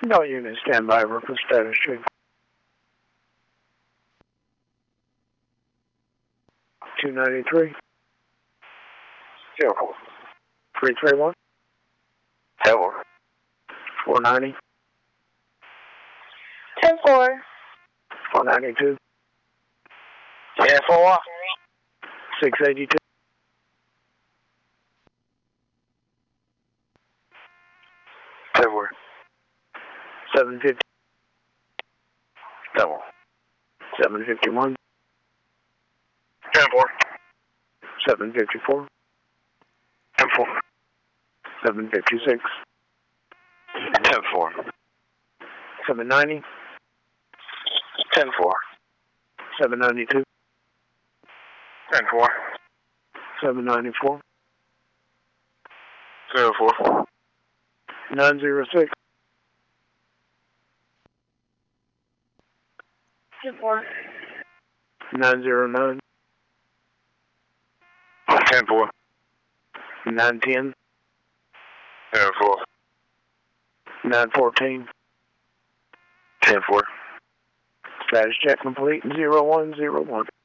No unit, stand by, for status check. 293. 04. 331. 10-4. 490. 10-4. 492. 10-4. 682. 10-4. 750. 10-4. 751. 10-4. 754. 10-4. 756. 10-4. 790. 10-4. 792. 10-4. 794. 0-4. 906. 2-4. 909. 10-4. 910. 0-4. 914. 10-4. Status check complete. 0101.